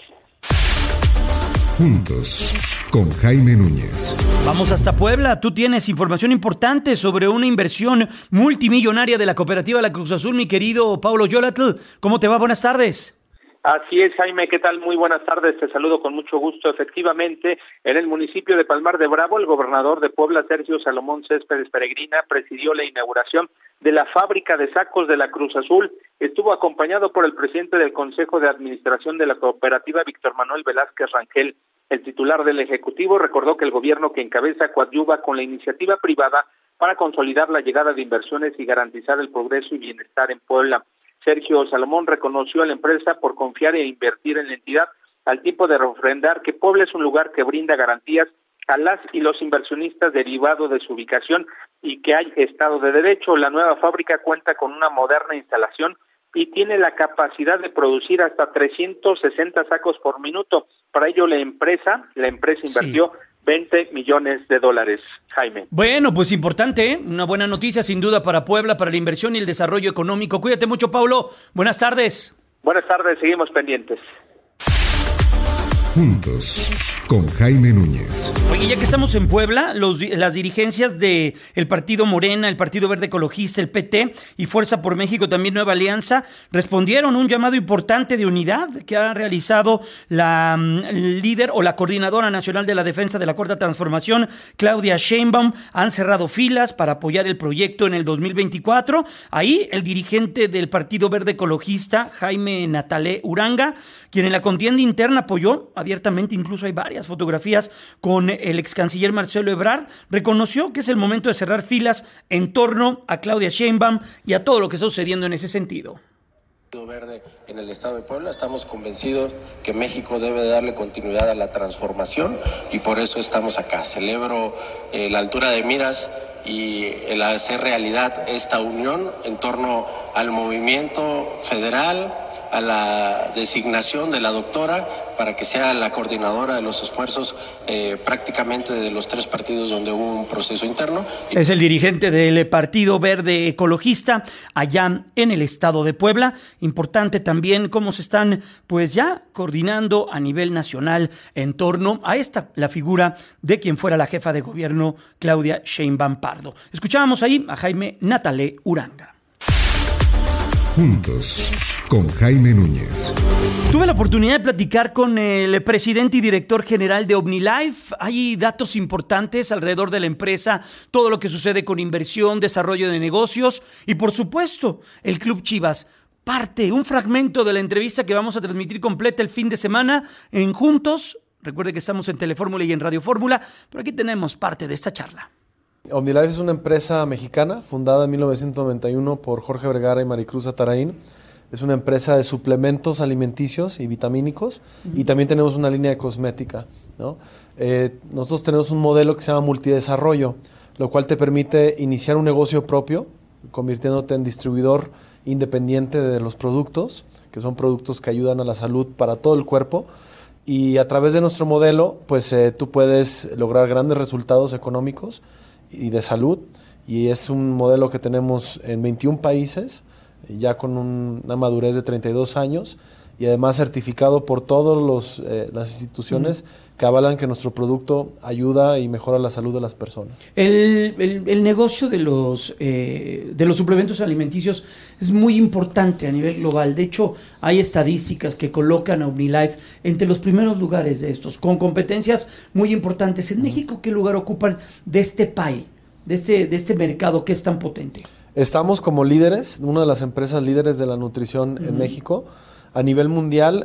Juntos, con Jaime Núñez. Vamos hasta Puebla. Tú tienes información importante sobre una inversión multimillonaria de la cooperativa La Cruz Azul, mi querido Paulo Yolatl. ¿Cómo te va? Buenas tardes. Así es, Jaime, ¿qué tal? Muy buenas tardes, te saludo con mucho gusto. Efectivamente, en el municipio de Palmar de Bravo, el gobernador de Puebla, Sergio Salomón Céspedes Peregrina, presidió la inauguración de la fábrica de sacos de la Cruz Azul. Estuvo acompañado por el presidente del Consejo de Administración de la cooperativa, Víctor Manuel Velázquez Rangel. El titular del Ejecutivo recordó que el gobierno que encabeza coadyuva con la iniciativa privada para consolidar la llegada de inversiones y garantizar el progreso y bienestar en Puebla. Sergio Salomón reconoció a la empresa por confiar e invertir en la entidad, al tiempo de refrendar que Puebla es un lugar que brinda garantías a las y los inversionistas derivado de su ubicación y que hay Estado de Derecho. La nueva fábrica cuenta con una moderna instalación y tiene la capacidad de producir hasta 360 sacos por minuto. Para ello la empresa invirtió 20 millones de dólares, Jaime. Bueno, pues importante, ¿eh? Una buena noticia sin duda para Puebla, para la inversión y el desarrollo económico. Cuídate mucho, Paulo. Buenas tardes. Buenas tardes, seguimos pendientes. Juntos, con Jaime Núñez. Oye, ya que estamos en Puebla, las dirigencias del Partido Morena, el Partido Verde Ecologista, el PT y Fuerza por México, también Nueva Alianza, respondieron a un llamado importante de unidad que ha realizado la líder o la coordinadora nacional de la defensa de la Cuarta Transformación, Claudia Sheinbaum. Han cerrado filas para apoyar el proyecto en el 2024. Ahí el dirigente del Partido Verde Ecologista, Jaime Natalé Uranga, quien en la contienda interna apoyó abiertamente, incluso hay varias fotografías con el ex canciller Marcelo Ebrard, reconoció que es el momento de cerrar filas en torno a Claudia Sheinbaum y a todo lo que está sucediendo en ese sentido. Verde en el estado de Puebla, estamos convencidos que México debe darle continuidad a la transformación y por eso estamos acá. Celebro la altura de miras y el hacer realidad esta unión en torno al movimiento federal, a la designación de la doctora para que sea la coordinadora de los esfuerzos prácticamente de los tres partidos donde hubo un proceso interno. Es el dirigente del Partido Verde Ecologista allá en el estado de Puebla. Importante también cómo se están pues ya coordinando a nivel nacional en torno a la figura de quien fuera la jefa de gobierno, Claudia Sheinbaum Pardo. Escuchábamos ahí a Jaime Natalé Uranga. Juntos, con Jaime Núñez. Tuve la oportunidad de platicar con el presidente y director general de OmniLife. Hay datos importantes alrededor de la empresa, todo lo que sucede con inversión, desarrollo de negocios y, por supuesto, el Club Chivas. Un fragmento de la entrevista que vamos a transmitir completa el fin de semana en Juntos. Recuerde que estamos en Telefórmula y en Radio Fórmula, pero aquí tenemos parte de esta charla. OmniLife es una empresa mexicana fundada en 1991 por Jorge Vergara y Maricruz Ataraín. Es una empresa de suplementos alimenticios y vitamínicos y también tenemos una línea de cosmética, ¿no? Nosotros tenemos un modelo que se llama multidesarrollo, lo cual te permite iniciar un negocio propio, convirtiéndote en distribuidor independiente de los productos, que son productos que ayudan a la salud para todo el cuerpo. Y a través de nuestro modelo, pues tú puedes lograr grandes resultados económicos y de salud. Y es un modelo que tenemos en 21 países, ya con una madurez de 32 años y además certificado por todas las instituciones que avalan que nuestro producto ayuda y mejora la salud de las personas. El negocio de los suplementos alimenticios es muy importante a nivel global. De hecho, hay estadísticas que colocan a OmniLife entre los primeros lugares de estos, con competencias muy importantes. En México, ¿qué lugar ocupan de este país, de este mercado que es tan potente? Estamos como líderes, una de las empresas líderes de la nutrición en México. A nivel mundial,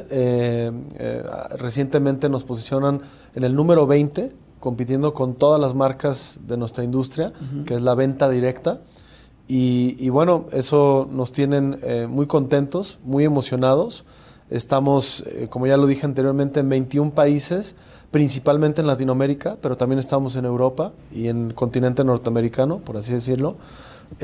recientemente nos posicionan en el número 20, compitiendo con todas las marcas de nuestra industria, que es la venta directa. Y bueno, eso nos tienen muy contentos, muy emocionados. Estamos, como ya lo dije anteriormente, en 21 países, principalmente en Latinoamérica, pero también estamos en Europa y en el continente norteamericano, por así decirlo.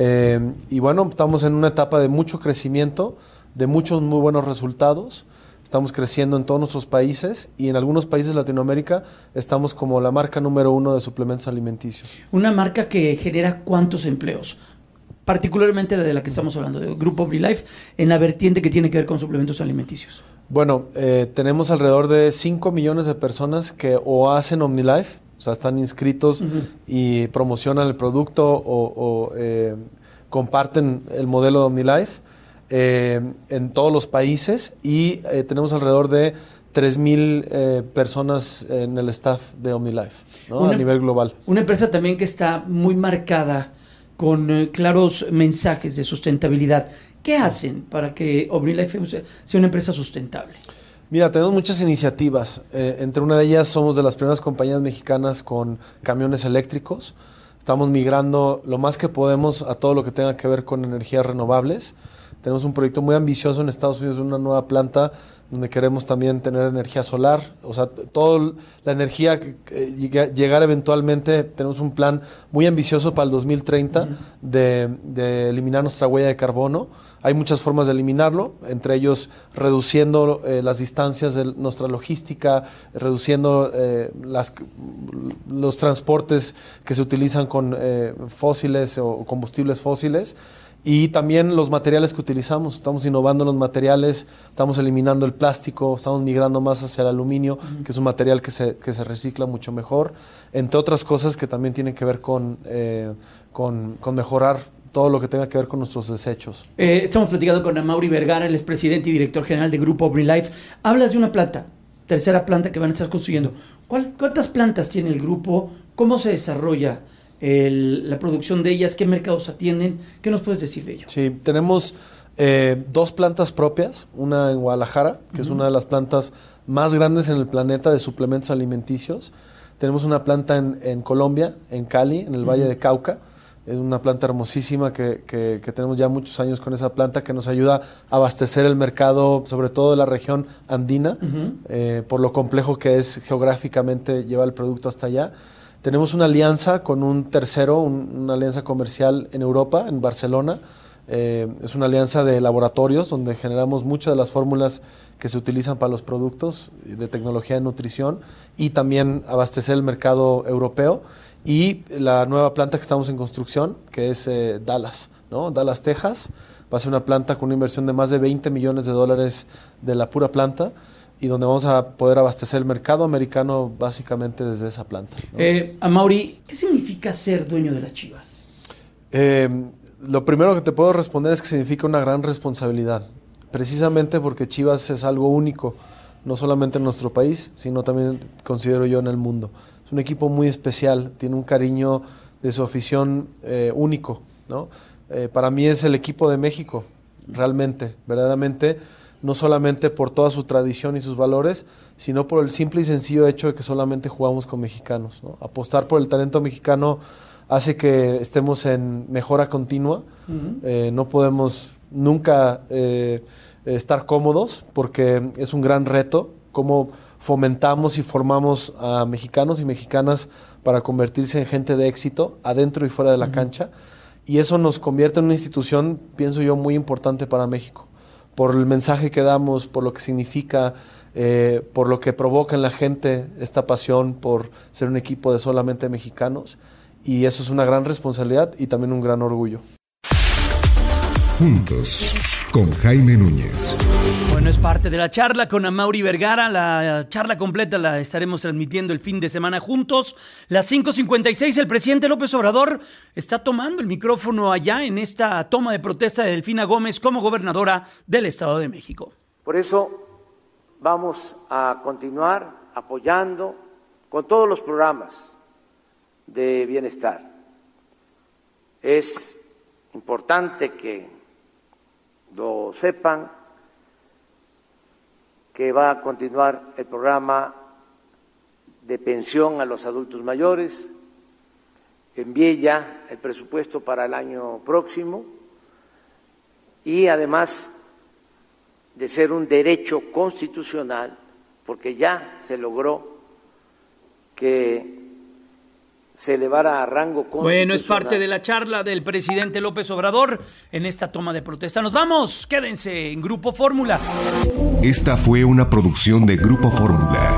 Y bueno, estamos en una etapa de mucho crecimiento, de muchos muy buenos resultados. Estamos creciendo en todos nuestros países y en algunos países de Latinoamérica estamos como la marca número 1 de suplementos alimenticios. Una marca que genera ¿cuántos empleos? Particularmente de la que estamos hablando, de Grupo OmniLife, en la vertiente que tiene que ver con suplementos alimenticios. Bueno, tenemos alrededor de 5 millones de personas que o hacen OmniLife, o sea, están inscritos y promocionan el producto o comparten el modelo de OmniLife en todos los países y tenemos alrededor de 3,000 personas en el staff de OmniLife, ¿no? A nivel global. Una empresa también que está muy marcada con claros mensajes de sustentabilidad. ¿Qué hacen para que OmniLife sea una empresa sustentable? Mira, tenemos muchas iniciativas. Entre una de ellas somos de las primeras compañías mexicanas con camiones eléctricos. Estamos migrando lo más que podemos a todo lo que tenga que ver con energías renovables. Tenemos un proyecto muy ambicioso en Estados Unidos de una nueva planta donde queremos también tener energía solar, o sea, toda la energía llegar eventualmente. Tenemos un plan muy ambicioso para el 2030 de eliminar nuestra huella de carbono. Hay muchas formas de eliminarlo, entre ellos reduciendo las distancias de nuestra logística, reduciendo los transportes que se utilizan con fósiles o combustibles fósiles. Y también los materiales que utilizamos. Estamos innovando en los materiales, estamos eliminando el plástico, estamos migrando más hacia el aluminio, que es un material que se recicla mucho mejor, entre otras cosas que también tienen que ver con mejorar todo lo que tenga que ver con nuestros desechos. Estamos platicando con Amaury Vergara, el expresidente y director general de Grupo OmniLife. Hablas de una planta, tercera planta que van a estar construyendo. ¿Cuántas plantas tiene el grupo? ¿Cómo se desarrolla la producción de ellas? ¿Qué mercados atienden? ¿Qué nos puedes decir de ello? Sí, tenemos 2 plantas propias, una en Guadalajara, que es una de las plantas más grandes en el planeta de suplementos alimenticios. Tenemos una planta en Colombia, en Cali, en el Valle de Cauca. Es una planta hermosísima que tenemos ya muchos años con esa planta, que nos ayuda a abastecer el mercado, sobre todo de la región andina, por lo complejo que es geográficamente llevar el producto hasta allá. Tenemos una alianza con un tercero, una alianza comercial en Europa, en Barcelona. Es una alianza de laboratorios donde generamos muchas de las fórmulas que se utilizan para los productos de tecnología de nutrición y también abastecer el mercado europeo. Y la nueva planta que estamos en construcción, que es Dallas, ¿no? Dallas, Texas. Va a ser una planta con una inversión de más de $20 millones de la pura planta, y donde vamos a poder abastecer el mercado americano básicamente desde esa planta, ¿no? Amaury, ¿qué significa ser dueño de las Chivas? Lo primero que te puedo responder es que significa una gran responsabilidad, precisamente porque Chivas es algo único, no solamente en nuestro país, sino también, considero yo, en el mundo. Es un equipo muy especial, tiene un cariño de su afición único, ¿no? Para mí es el equipo de México, realmente, verdaderamente, no solamente por toda su tradición y sus valores, sino por el simple y sencillo hecho de que solamente jugamos con mexicanos, ¿no? Apostar por el talento mexicano hace que estemos en mejora continua. No podemos nunca estar cómodos, porque es un gran reto cómo fomentamos y formamos a mexicanos y mexicanas para convertirse en gente de éxito adentro y fuera de la cancha, y eso nos convierte en una institución, pienso yo, muy importante para México, por el mensaje que damos, por lo que significa, por lo que provoca en la gente esta pasión por ser un equipo de solamente mexicanos, y eso es una gran responsabilidad y también un gran orgullo. Juntos, con Jaime Núñez. Bueno, es parte de la charla con Amaury Vergara. La charla completa la estaremos transmitiendo el fin de semana juntos. Las 5:56, el presidente López Obrador está tomando el micrófono allá en esta toma de protesta de Delfina Gómez como gobernadora del Estado de México. Por eso vamos a continuar apoyando con todos los programas de bienestar. Es importante que lo sepan, que va a continuar el programa de pensión a los adultos mayores. Envié ya el presupuesto para el año próximo, y además de ser un derecho constitucional, porque ya se logró que se elevara a rango constitucional. Bueno, es parte de la charla del presidente López Obrador en esta toma de protesta. Nos vamos, quédense en Grupo Fórmula. Esta fue una producción de Grupo Fórmula.